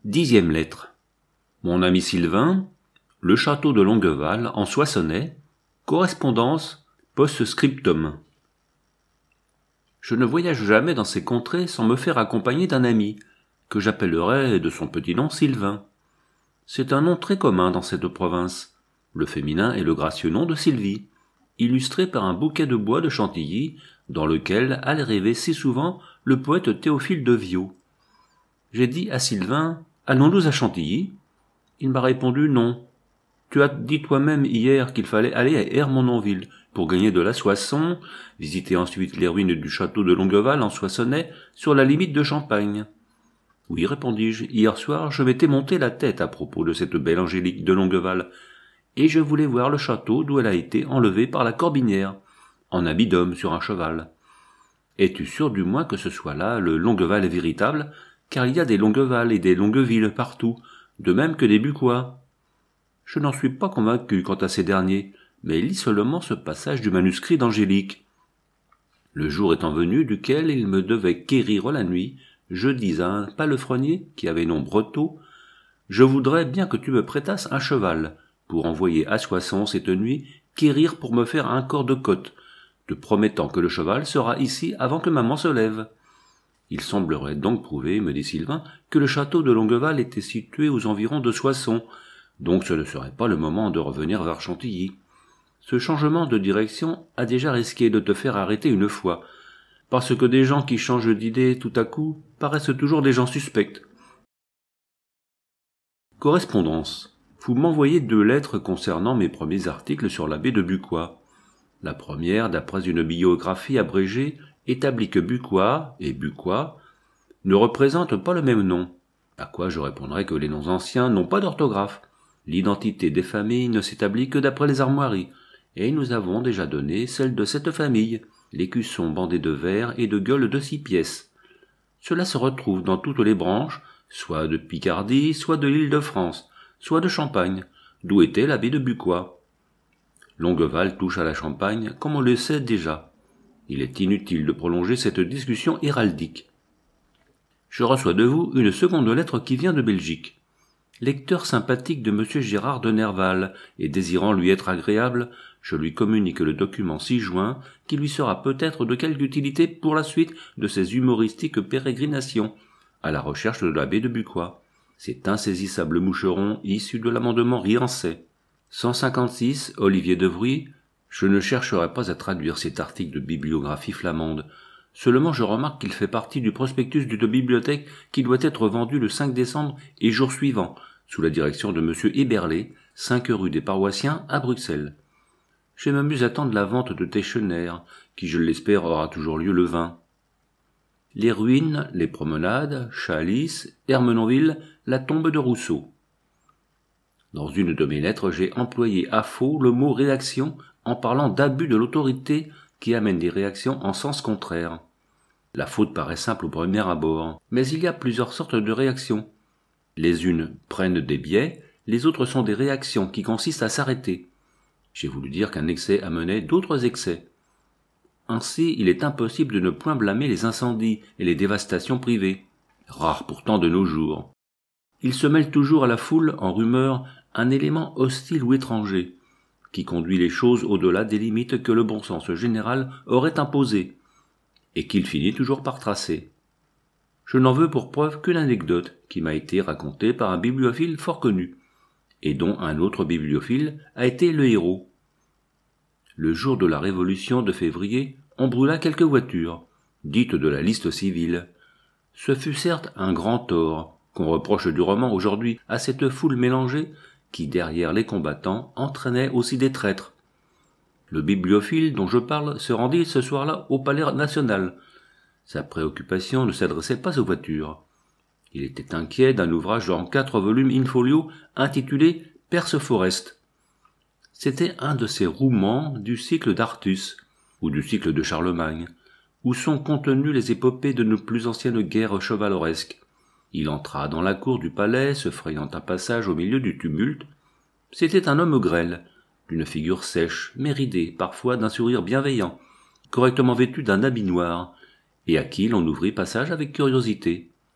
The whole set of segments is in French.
10e lettre. Mon ami Sylvain, le château de Longueval, en Soissonnais, correspondance post-scriptum. Je ne voyage jamais dans ces contrées sans me faire accompagner d'un ami, que j'appellerai de son petit nom Sylvain. C'est un nom très commun dans cette province. Le féminin est le gracieux nom de Sylvie, illustré par un bouquet de bois de Chantilly, dans lequel allait rêver si souvent le poète Théophile de Viau. J'ai dit à Sylvain, allons-nous à Chantilly? Il m'a répondu non. Tu as dit toi-même hier qu'il fallait aller à Ermenonville pour gagner de la Soissons, visiter ensuite les ruines du château de Longueval en Soissonnais, sur la limite de Champagne. Oui, répondis-je, hier soir je m'étais monté la tête à propos de cette belle Angélique de Longueval, et je voulais voir le château d'où elle a été enlevée par la Corbinière, en habit d'homme sur un cheval. Es-tu sûr du moins que ce soit là le Longueval véritable, car il y a des Longueval et des Longueville partout, de même que des Bucquois. Je n'en suis pas convaincu quant à ces derniers, mais lis seulement ce passage du manuscrit d'Angélique. Le jour étant venu duquel il me devait quérir la nuit, je dis à un palefrenier, qui avait nom Breteau, « Je voudrais bien que tu me prêtasses un cheval, pour envoyer à Soissons cette nuit quérir pour me faire un corps de côte, te promettant que le cheval sera ici avant que maman se lève. » Il semblerait donc prouver, me dit Sylvain, que le château de Longueval était situé aux environs de Soissons, donc ce ne serait pas le moment de revenir vers Chantilly. Ce changement de direction a déjà risqué de te faire arrêter une fois, parce que des gens qui changent d'idée tout à coup paraissent toujours des gens suspects. Correspondance. Vous m'envoyez 2 lettres concernant mes premiers articles sur l'abbé de Bucquoy. La première, d'après une biographie abrégée, établit que Bucquoy et Bucquoy ne représentent pas le même nom, à quoi je répondrai que les noms anciens n'ont pas d'orthographe. L'identité des familles ne s'établit que d'après les armoiries, et nous avons déjà donné celle de cette famille, l'écusson bandé de verre et de gueules de 6 pièces. Cela se retrouve dans toutes les branches, soit de Picardie, soit de l'Île-de-France, soit de Champagne, d'où était l'abbé de Bucquoy. Longueval touche à la Champagne, comme on le sait déjà. Il est inutile de prolonger cette discussion héraldique. Je reçois de vous une seconde lettre qui vient de Belgique. Lecteur sympathique de M. Gérard de Nerval, et désirant lui être agréable, je lui communique le document ci-joint, qui lui sera peut-être de quelque utilité pour la suite de ses humoristiques pérégrinations, à la recherche de l'abbé de Bucquoy. Cet insaisissable moucheron issu de l'amendement Riancet. 156, Olivier Devry. Je ne chercherai pas à traduire cet article de bibliographie flamande. Seulement je remarque qu'il fait partie du prospectus d'une bibliothèque qui doit être vendu le 5 décembre et jour suivant, sous la direction de M. Héberlé, 5 rue des Paroissiens, à Bruxelles. Je m'amuse à attendre la vente de Teschener, qui je l'espère aura toujours lieu le 20. Les ruines, les promenades, Chalice, Ermenonville, la tombe de Rousseau. Dans une de mes lettres, j'ai employé à faux le mot réaction en parlant d'abus de l'autorité qui amène des réactions en sens contraire. La faute paraît simple au premier abord, mais il y a plusieurs sortes de réactions. Les unes prennent des biais, les autres sont des réactions qui consistent à s'arrêter. J'ai voulu dire qu'un excès amenait d'autres excès. Ainsi, il est impossible de ne point blâmer les incendies et les dévastations privées, rares pourtant de nos jours. Il se mêle toujours à la foule, en rumeur, un élément hostile ou étranger, qui conduit les choses au-delà des limites que le bon sens général aurait imposées, et qu'il finit toujours par tracer. Je n'en veux pour preuve qu'une anecdote qui m'a été racontée par un bibliophile fort connu, et dont un autre bibliophile a été le héros. Le jour de la Révolution de février, on brûla quelques voitures, dites de la liste civile. Ce fut certes un grand tort, qu'on reproche durement aujourd'hui à cette foule mélangée, qui, derrière les combattants, entraînait aussi des traîtres. Le bibliophile dont je parle se rendit ce soir-là au Palais national. Sa préoccupation ne s'adressait pas aux voitures. Il était inquiet d'un ouvrage en 4 volumes in-folio intitulé « Perse Forest ». C'était un de ces romans du cycle d'Artus, ou du cycle de Charlemagne, où sont contenues les épopées de nos plus anciennes guerres chevaleresques. Il entra dans la cour du palais, se frayant un passage au milieu du tumulte. C'était un homme grêle, d'une figure sèche, mais ridée, parfois d'un sourire bienveillant, correctement vêtu d'un habit noir, et à qui l'on ouvrit passage avec curiosité.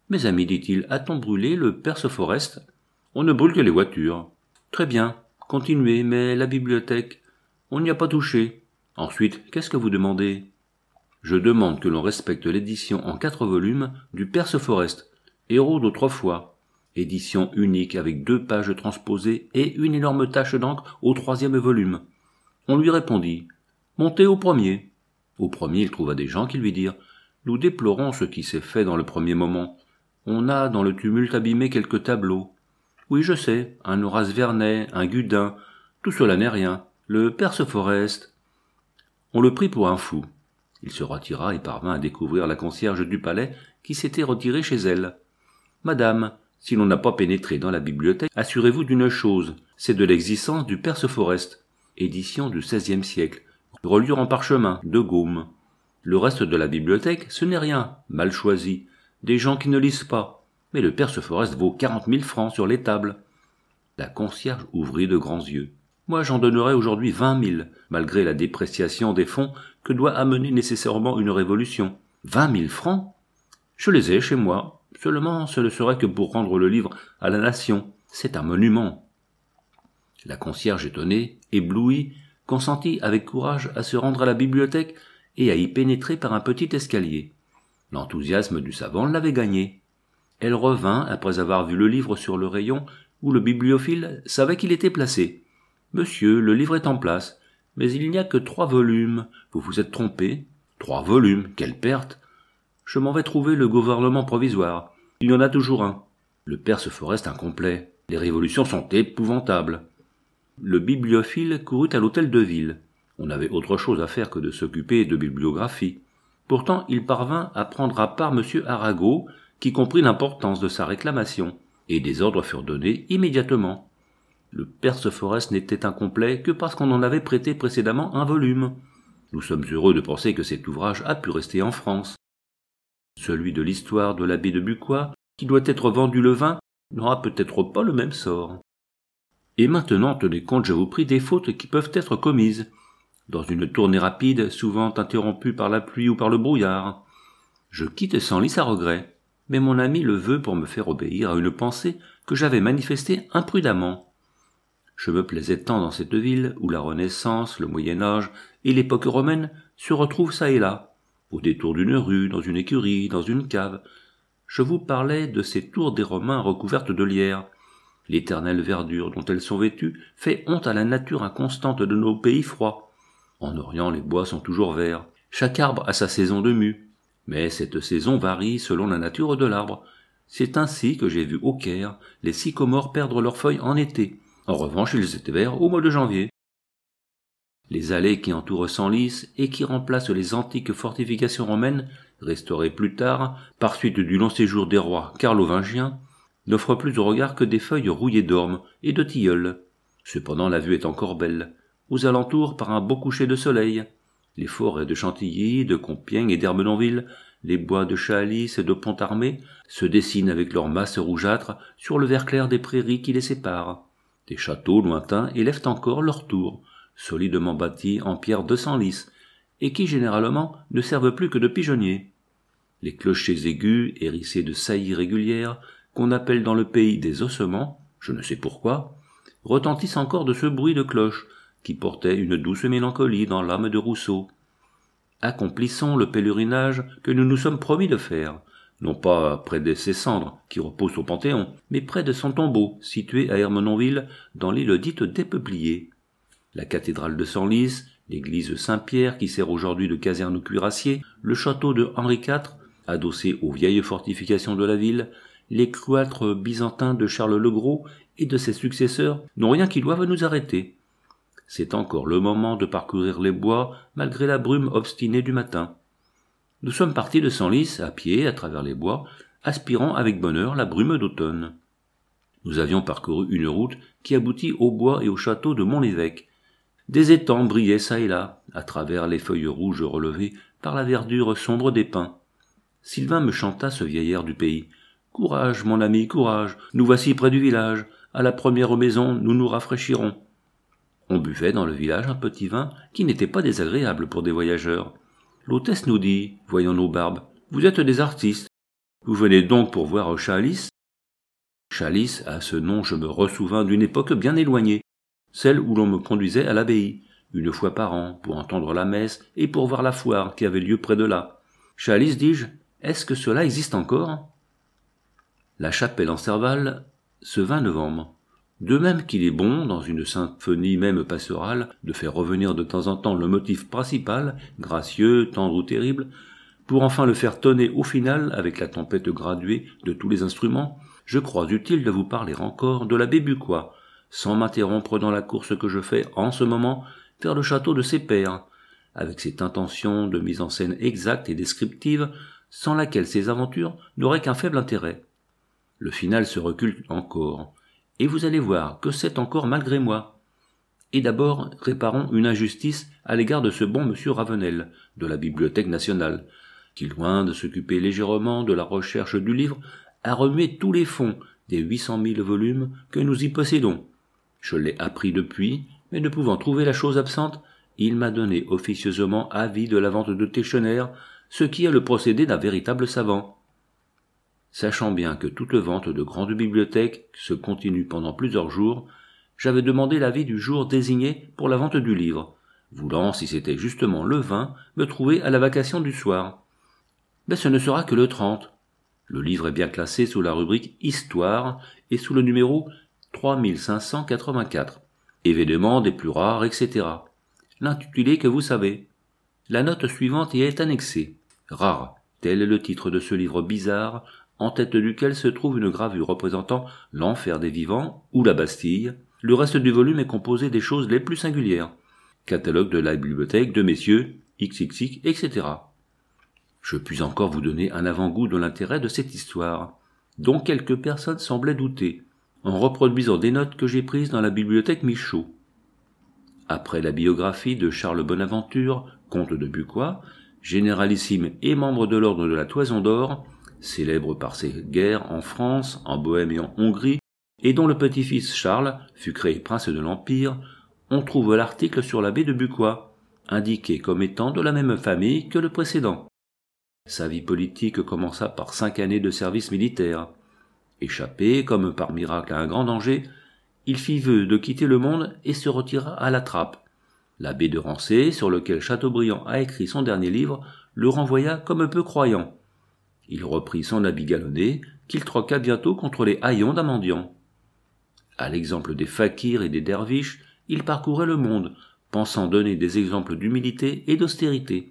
Mes amis, dit-il, a-t-on brûlé le Perce Forest ? On ne brûle que les voitures. Très bien, continuez, mais la bibliothèque, on n'y a pas touché. Ensuite, qu'est-ce que vous demandez ? Je demande que l'on respecte l'édition en 4 volumes du Perce Forest, héros d'autrefois. Édition unique avec 2 pages transposées et une énorme tache d'encre au 3e volume. On lui répondit « Montez au premier ». Au premier, il trouva des gens qui lui dirent « Nous déplorons ce qui s'est fait dans le premier moment. On a dans le tumulte abîmé quelques tableaux. Oui, je sais, un Horace Vernet, un Gudin, tout cela n'est rien. Le Perce Forest. » On le prit pour un fou. Il se retira et parvint à découvrir la concierge du palais qui s'était retirée chez elle. « Madame, si l'on n'a pas pénétré dans la bibliothèque, assurez-vous d'une chose, c'est de l'existence du Perce Forest, édition du XVIe siècle, reliure en parchemin, de Gaume. Le reste de la bibliothèque, ce n'est rien, mal choisi, des gens qui ne lisent pas, mais le Perce Forest vaut 40 000 francs sur les tables. » La concierge ouvrit de grands yeux. « Moi, j'en donnerais aujourd'hui 20 000, malgré la dépréciation des fonds que doit amener nécessairement une révolution. 20 000 francs ? Je les ai chez moi. Seulement, ce ne serait que pour rendre le livre à la nation. C'est un monument. » La concierge, étonnée, éblouie, consentit avec courage à se rendre à la bibliothèque et à y pénétrer par un petit escalier. L'enthousiasme du savant l'avait gagnée. Elle revint après avoir vu le livre sur le rayon où le bibliophile savait qu'il était placé. « Monsieur, le livre est en place, mais il n'y a que 3 volumes. Vous vous êtes trompé. 3 volumes, quelle perte ! Je m'en vais trouver le gouvernement provisoire. Il y en a toujours un. Le Perce Forest incomplet. Les révolutions sont épouvantables. » Le bibliophile courut à l'hôtel de ville. On avait autre chose à faire que de s'occuper de bibliographie. Pourtant, il parvint à prendre à part M. Arago, qui comprit l'importance de sa réclamation, et des ordres furent donnés immédiatement. Le Perce Forest n'était incomplet que parce qu'on en avait prêté précédemment un volume. Nous sommes heureux de penser que cet ouvrage a pu rester en France. Celui de l'histoire de l'abbé de Bucquoy, qui doit être vendu le 20, n'aura peut-être pas le même sort. Et maintenant, tenez compte, je vous prie, des fautes qui peuvent être commises, dans une tournée rapide, souvent interrompue par la pluie ou par le brouillard. Je quitte Senlis à regret, mais mon ami le veut pour me faire obéir à une pensée que j'avais manifestée imprudemment. Je me plaisais tant dans cette ville où la Renaissance, le Moyen-Âge et l'époque romaine se retrouvent çà et là, au détour d'une rue, dans une écurie, dans une cave. Je vous parlais de ces tours des Romains recouvertes de lierre. L'éternelle verdure dont elles sont vêtues fait honte à la nature inconstante de nos pays froids. En Orient, les bois sont toujours verts. Chaque arbre a sa saison de mue, mais cette saison varie selon la nature de l'arbre. C'est ainsi que j'ai vu au Caire les sycomores perdre leurs feuilles en été. En revanche, ils étaient verts au mois de janvier. Les allées qui entourent Senlis et qui remplacent les antiques fortifications romaines, restaurées plus tard, par suite du long séjour des rois carlovingiens, n'offrent plus au regard que des feuilles rouillées d'ormes et de tilleuls. Cependant, la vue est encore belle. Aux alentours, par un beau coucher de soleil, les forêts de Chantilly, de Compiègne et d'Ermenonville, les bois de Chaalis et de Pontarmé se dessinent avec leurs masses rougeâtres sur le vert clair des prairies qui les séparent. Des châteaux lointains élèvent encore leurs tours, solidement bâtis en pierre de Senlis, et qui généralement ne servent plus que de pigeonniers. Les clochers aigus, hérissés de saillies régulières, qu'on appelle dans le pays des ossements, je ne sais pourquoi, retentissent encore de ce bruit de cloche qui portait une douce mélancolie dans l'âme de Rousseau. Accomplissons le pèlerinage que nous nous sommes promis de faire, non pas près de ses cendres qui reposent au Panthéon, mais près de son tombeau, situé à Ermenonville, dans l'île dite des Peupliers. La cathédrale de Senlis, l'église Saint-Pierre qui sert aujourd'hui de caserne aux cuirassiers, le château de Henri IV, adossé aux vieilles fortifications de la ville, les cloîtres byzantins de Charles le Gros et de ses successeurs n'ont rien qui doive nous arrêter. C'est encore le moment de parcourir les bois malgré la brume obstinée du matin. Nous sommes partis de Senlis à pied à travers les bois, aspirant avec bonheur la brume d'automne. Nous avions parcouru une route qui aboutit au bois et au château de Mont-l'Évêque. Des étangs brillaient çà et là, à travers les feuilles rouges relevées par la verdure sombre des pins. Sylvain me chanta ce vieil air du pays. « Courage, mon ami, courage, nous voici près du village. À la première maison, nous nous rafraîchirons. » On buvait dans le village un petit vin qui n'était pas désagréable pour des voyageurs. L'hôtesse nous dit, voyant nos barbes, « Vous êtes des artistes. Vous venez donc pour voir Chalice ? Chalice, à ce nom je me ressouvins d'une époque bien éloignée, celle où l'on me conduisait à l'abbaye, une fois par an, pour entendre la messe et pour voir la foire qui avait lieu près de là. Chalice, dis-je, est-ce que cela existe encore ? La chapelle en Serval, ce 20 novembre. De même qu'il est bon, dans une symphonie même pastorale, de faire revenir de temps en temps le motif principal, gracieux, tendre ou terrible, pour enfin le faire tonner au final avec la tempête graduée de tous les instruments, je crois utile de vous parler encore de l'abbé Bucquoy, sans m'interrompre dans la course que je fais en ce moment vers le château de ses pairs, avec cette intention de mise en scène exacte et descriptive, sans laquelle ces aventures n'auraient qu'un faible intérêt. Le final se recule encore, et vous allez voir que c'est encore malgré moi. Et d'abord, réparons une injustice à l'égard de ce bon monsieur Ravenel, de la Bibliothèque nationale, qui, loin de s'occuper légèrement de la recherche du livre, a remué tous les fonds des 800 000 volumes que nous y possédons. Je l'ai appris depuis, mais ne pouvant trouver la chose absente, il m'a donné officieusement avis de la vente de Téchener, ce qui est le procédé d'un véritable savant. Sachant bien que toute vente de grande bibliothèque se continue pendant plusieurs jours, j'avais demandé l'avis du jour désigné pour la vente du livre, voulant, si c'était justement le 20, me trouver à la vacation du soir. Mais ce ne sera que le 30. Le livre est bien classé sous la rubrique Histoire et sous le numéro 3584. Événements des plus rares, etc. L'intitulé que vous savez. La note suivante y est annexée. Rare, tel est le titre de ce livre bizarre, en tête duquel se trouve une gravure représentant l'enfer des vivants ou la Bastille. Le reste du volume est composé des choses les plus singulières. Catalogue de la bibliothèque de messieurs XXX, etc. Je puis encore vous donner un avant-goût de l'intérêt de cette histoire, dont quelques personnes semblaient douter, en reproduisant des notes que j'ai prises dans la bibliothèque Michaud. Après la biographie de Charles Bonaventure, comte de Bucquoy, généralissime et membre de l'ordre de la Toison d'Or, célèbre par ses guerres en France, en Bohême et en Hongrie, et dont le petit-fils Charles fut créé prince de l'Empire, on trouve l'article sur l'abbé de Bucquoy, indiqué comme étant de la même famille que le précédent. Sa vie politique commença par 5 années de service militaire. Échappé, comme par miracle à un grand danger, il fit vœu de quitter le monde et se retira à la trappe. L'abbé de Rancé, sur lequel Chateaubriand a écrit son dernier livre, le renvoya comme peu croyant. Il reprit son habit galonné, qu'il troqua bientôt contre les haillons d'un mendiant. À l'exemple des fakirs et des derviches, il parcourait le monde, pensant donner des exemples d'humilité et d'austérité.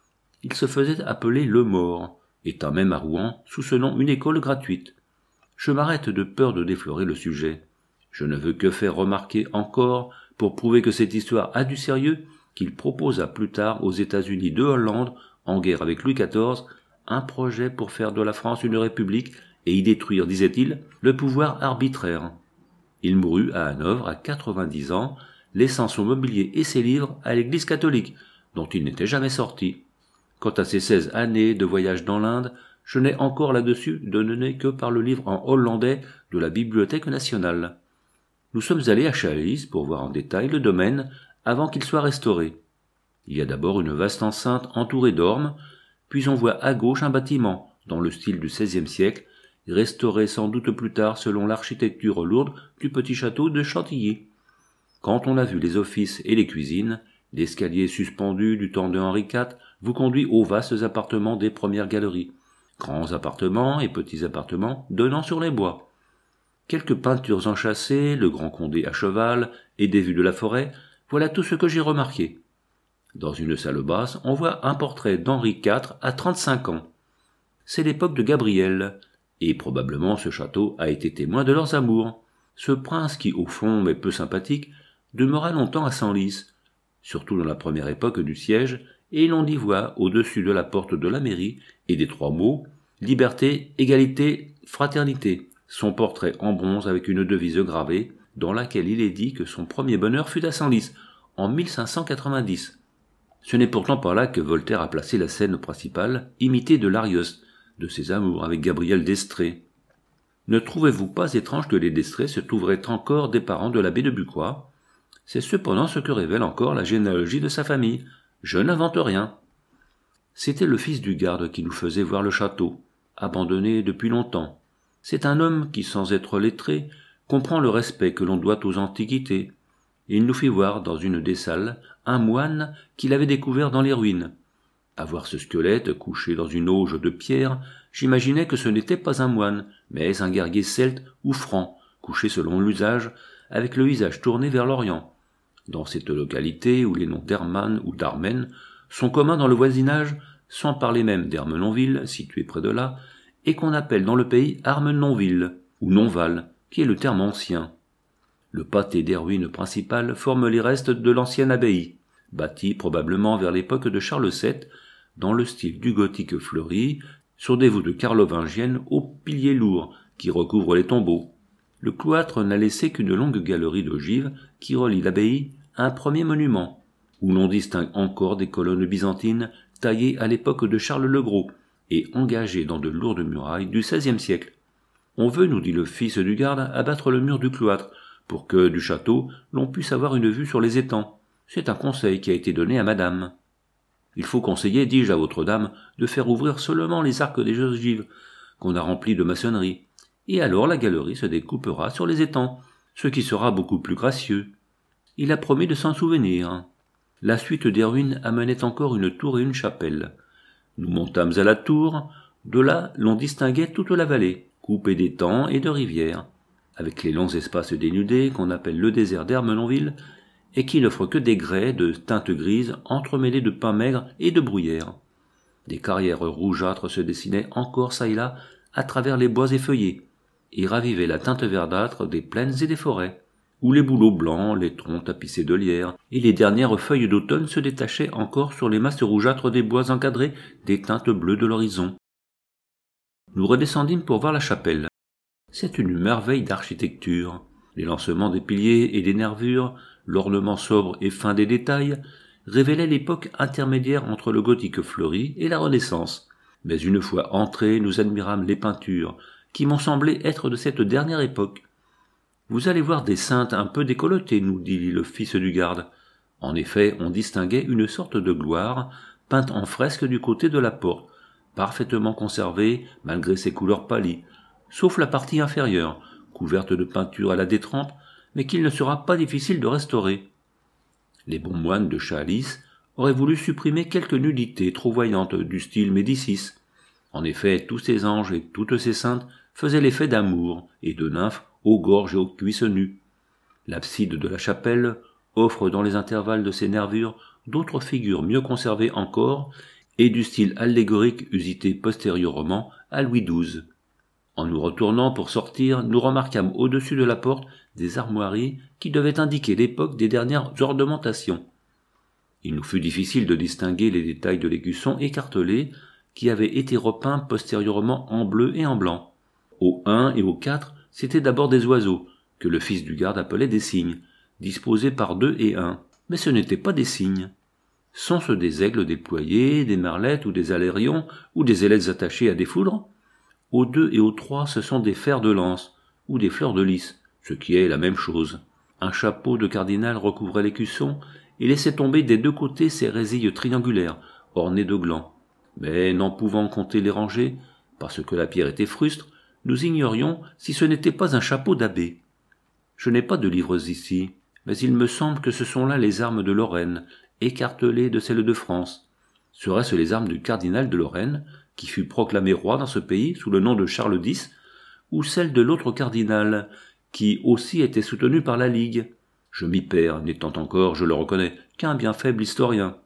Il se faisait appeler le Mort, étant même à Rouen sous ce nom une école gratuite. Je m'arrête de peur de déflorer le sujet. Je ne veux que faire remarquer encore, pour prouver que cette histoire a du sérieux, qu'il proposa plus tard aux États-Unis de Hollande, en guerre avec Louis XIV, un projet pour faire de la France une république et y détruire, disait-il, le pouvoir arbitraire. Il mourut à Hanovre à 90 ans, laissant son mobilier et ses livres à l'Église catholique, dont il n'était jamais sorti. Quant à ses 16 années de voyage dans l'Inde, je n'ai encore là-dessus donné que par le livre en hollandais de la Bibliothèque nationale. Nous sommes allés à Chalice pour voir en détail le domaine avant qu'il soit restauré. Il y a d'abord une vaste enceinte entourée d'ormes, puis on voit à gauche un bâtiment, dans le style du XVIe siècle, restauré sans doute plus tard selon l'architecture lourde du petit château de Chantilly. Quand on a vu les offices et les cuisines, l'escalier suspendu du temps de Henri IV vous conduit aux vastes appartements des premières galeries, grands appartements et petits appartements donnant sur les bois. Quelques peintures enchâssées, le Grand Condé à cheval et des vues de la forêt, voilà tout ce que j'ai remarqué. Dans une salle basse, on voit un portrait d'Henri IV à 35 ans. C'est l'époque de Gabriel, et probablement ce château a été témoin de leurs amours. Ce prince qui, au fond, mais peu sympathique, demeura longtemps à Senlis, surtout dans la première époque du siège, et l'on y voit, au-dessus de la porte de la mairie, et des 3 mots, liberté, égalité, fraternité, son portrait en bronze avec une devise gravée, dans laquelle il est dit que son premier bonheur fut à Senlis, en 1590. Ce n'est pourtant pas là que Voltaire a placé la scène principale, imitée de l'Arioste, de ses amours avec Gabrielle d'Estrées. Ne trouvez-vous pas étrange que les d'Estrées se trouveraient encore des parents de l'abbé de Bucquoy ? C'est cependant ce que révèle encore la généalogie de sa famille. Je n'invente rien. C'était le fils du garde qui nous faisait voir le château. abandonné depuis longtemps. C'est un homme qui, sans être lettré, comprend le respect que l'on doit aux antiquités. Il nous fit voir, dans une des salles, un moine qu'il avait découvert dans les ruines. À voir ce squelette couché dans une auge de pierre, j'imaginais que ce n'était pas un moine, mais un guerrier celte ou franc, couché selon l'usage, avec le visage tourné vers l'Orient. Dans cette localité où les noms d'Hermann ou d'Armen sont communs dans le voisinage, sans parler même d'Ermenonville, situé près de là, et qu'on appelle dans le pays Armenonville, ou Nonval, qui est le terme ancien. Le pâté des ruines principales forme les restes de l'ancienne abbaye, bâtie probablement vers l'époque de Charles VII, dans le style du gothique fleuri, sur des voûtes carlovingiennes aux piliers lourds qui recouvrent les tombeaux. Le cloître n'a laissé qu'une longue galerie d'ogives qui relie l'abbaye à un premier monument, où l'on distingue encore des colonnes byzantines taillées à l'époque de Charles le Gros et engagées dans de lourdes murailles du XVIe siècle. On veut, nous dit le fils du garde, abattre le mur du cloître, pour que, du château, l'on puisse avoir une vue sur les étangs. C'est un conseil qui a été donné à madame. Il faut conseiller, dis-je à votre dame, de faire ouvrir seulement les arcs des ogives, qu'on a remplis de maçonnerie, et alors la galerie se découpera sur les étangs, ce qui sera beaucoup plus gracieux. Il a promis de s'en souvenir. La suite des ruines amenait encore une tour et une chapelle. Nous montâmes à la tour, de là l'on distinguait toute la vallée, coupée d'étangs et de rivières, avec les longs espaces dénudés qu'on appelle le désert d'Ermenonville, et qui n'offrent que des grès de teinte grise entremêlés de pins maigres et de bruyères. Des carrières rougeâtres se dessinaient encore çà et là à travers les bois effeuillés, et ravivaient la teinte verdâtre des plaines et des forêts, où les bouleaux blancs, les troncs tapissés de lierre, et les dernières feuilles d'automne se détachaient encore sur les masses rougeâtres des bois encadrés des teintes bleues de l'horizon. Nous redescendîmes pour voir la chapelle. C'est une merveille d'architecture. Les lancements des piliers et des nervures, l'ornement sobre et fin des détails, révélaient l'époque intermédiaire entre le gothique fleuri et la Renaissance. Mais une fois entrés, nous admirâmes les peintures, qui m'ont semblé être de cette dernière époque. Vous allez voir des saintes un peu décolletées, nous dit le fils du garde. En effet, on distinguait une sorte de gloire, peinte en fresque du côté de la porte, parfaitement conservée malgré ses couleurs pâlies, sauf la partie inférieure, couverte de peinture à la détrempe, mais qu'il ne sera pas difficile de restaurer. Les bons moines de Chaalis auraient voulu supprimer quelques nudités trop voyantes du style Médicis. En effet, tous ces anges et toutes ces saintes faisaient l'effet d'amour et de nymphes aux gorges et aux cuisses nues. L'abside de la chapelle offre dans les intervalles de ses nervures d'autres figures mieux conservées encore et du style allégorique usité postérieurement à Louis XII. En nous retournant pour sortir, nous remarquâmes au-dessus de la porte des armoiries qui devaient indiquer l'époque des dernières ornementations. Il nous fut difficile de distinguer les détails de l'écusson écartelé qui avait été repeint postérieurement en bleu et en blanc. Au 1 et au 4, c'étaient d'abord des oiseaux, que le fils du garde appelait des cygnes, disposés par 2 et 1, mais ce n'étaient pas des cygnes. Sont-ce des aigles déployés, des merlettes ou des alérions, ou des ailettes attachées à des foudres? Au 2 et au 3, ce sont des fers de lance, ou des fleurs de lys, ce qui est la même chose. Un chapeau de cardinal recouvrait l'écusson et laissait tomber des deux côtés ses résilles triangulaires, ornées de glands. Mais n'en pouvant compter les rangées, parce que la pierre était frustre, nous ignorions si ce n'était pas un chapeau d'abbé. Je n'ai pas de livres ici, mais il me semble que ce sont là les armes de Lorraine, écartelées de celles de France. Seraient-ce les armes du cardinal de Lorraine, qui fut proclamé roi dans ce pays sous le nom de Charles X, ou celles de l'autre cardinal, qui aussi était soutenu par la Ligue? Je m'y perds, n'étant encore, je le reconnais, qu'un bien faible historien.